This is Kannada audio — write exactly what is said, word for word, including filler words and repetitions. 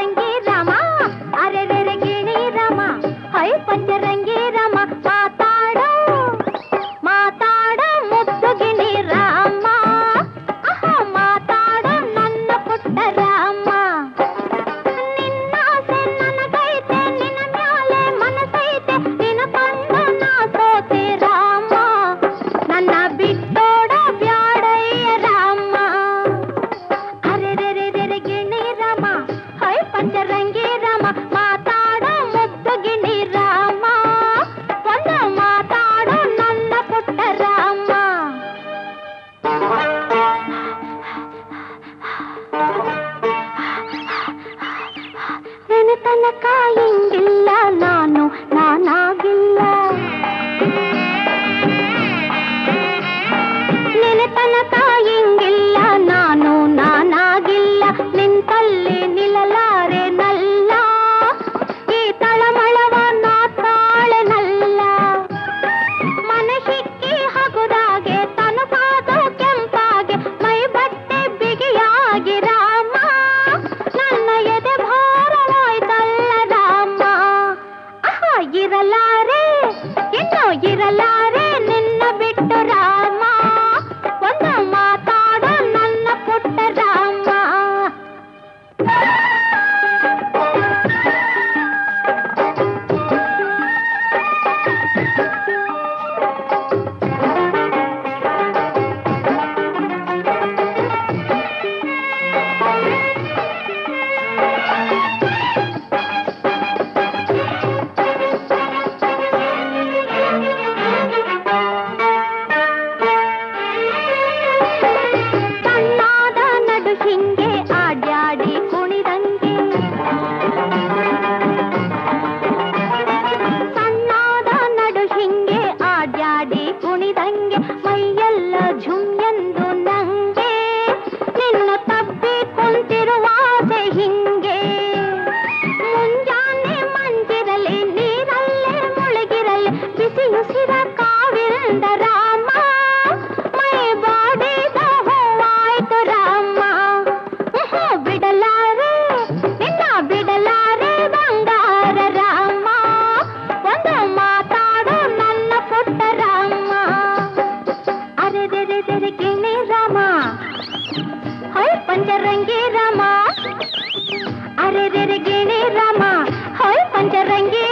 ಪಂಚರಂಗಿ ರಾಮ ಅರೆ ರೆ ಗಿಣಿ ರಾಮ ಹೈ ಪಂಚರಂಗಿ ರಾಮ ಮಾತಾಡ ಮಾತಾಡ ಮುದ್ದು ಗಿಣಿ ರಾಮ ಅಹ ಮಾತಾಡ ನನ್ನ ಪುಟ್ಟ ರಾಮ ನಿನ್ನಾಸೆ ನನಗೈತೆ ನಿನ್ನ ಮ್ಯಾಲೆ ಮನಸೈತೆ ನಿನ್ನ ಕಂಡು ನಾ ಸೋತೆ ರಾಮ ನನ್ನ ಬಿಟ್ಟೋಡ ಬ್ಯಾಡಯ್ಯ ರಾಮ ಅರೆ ರೆ ರೆ ರೆ ಗಿಣಿ ರಾಮ ಹೈ ಪಂಚರಂಗಿ ರಾಮ ಮಾತಾಡ ಮುದ್ದು ಗಿಣಿ ರಾಮ ಒಂದು ಮಾತಾಡ ನನ್ನ ಪುಟ್ಟ ರಾಮ ನಿನ್ನ ತನಕ ಹಿಂಗಿಲ್ಲ ನಾನು ನಾನಾಗಿಲ್ಲ ನಿನ್ನ ತನಕ ಹಿಂಗಿಲ್ಲ ನಾನು ನಾನಾಗಿಲ್ಲ ನಿಂತಲ್ಲಿ ನಿಲ್ಲಲಾರೆ ನಲ್ಲ ಈ ತಳಮಳವ ನಾ ತಾಳೆನಲ್ಲ ಮನಸ್ಸಿಕ್ಕಿ ಹಗುದಾಗೆ ತನಪಾದು ಕೆಂಪಾಗೆ ಮೈ ಬಟ್ಟೆ ಬಿಗಿಯಾಗಿ ರಾಮ ನನ್ನ ಎದೆ ಭಾರವಾಯ್ತಲ್ಲ ರಾಮ ಅಹ ಇರಲಾರೆ ಇನ್ನು ಇರಲಾರೆ ನಿನ್ನ ಬಿಟ್ಟು ರಾಮ ಒಂದು ಮಾತಾಡ ನನ್ನ ಪುಟ್ಟ ರಾಮ ಸಣ್ಣಾದ ನಡು ಹಿಂಗೆ ಆಡ್ಯಾಡಿ ಕುಣಿದಂಗೆ ಸಣ್ಣಾದ ನಡು ಹಿಂಗೆ ಆಡ್ಯಾಡಿ ಕುಣಿದಂಗೆ ಮೈಯೆಲ್ಲ ಝುಮ್ ಎಂದು ನಂಗೆ ನಿನ್ನ ತಬ್ಬಿ ಕುಂತಿರುವಾಸೆ ಹಿಂಗೆ ಮುಂಜಾನೆ ಮಂಜಿರಲಿ ನೀರಲ್ಲೇ ಮುಳುಗಿರಲಿ ಬಿಸಿ ಉಸಿರ ಕಾವಿಂದ ರಾಮ ಮೈ ಬಾಡಿದ ಹೂವಾಯ್ತು ರಾಮ ಉಹು, ಬಿಡಲಾರೆ ನಿನ್ನ ಬಿಡಲಾರೆ ಬಂಗಾರ ರಾಮ ಒಂದು ಮಾತಾಡು ನನ್ನ ಪುಟ್ಟ ರಾಮ ಅರೆ ರೆ ರೆ ರೆ ಗಿಣಿ ರಾಮ ಹೈ ಪಂಚರಂಗಿ ರಾಮ ಅರೆ ರೆ ರೆ ಗಿಣಿ ರಾಮ ಹೈ ಪಂಚರಂಗಿ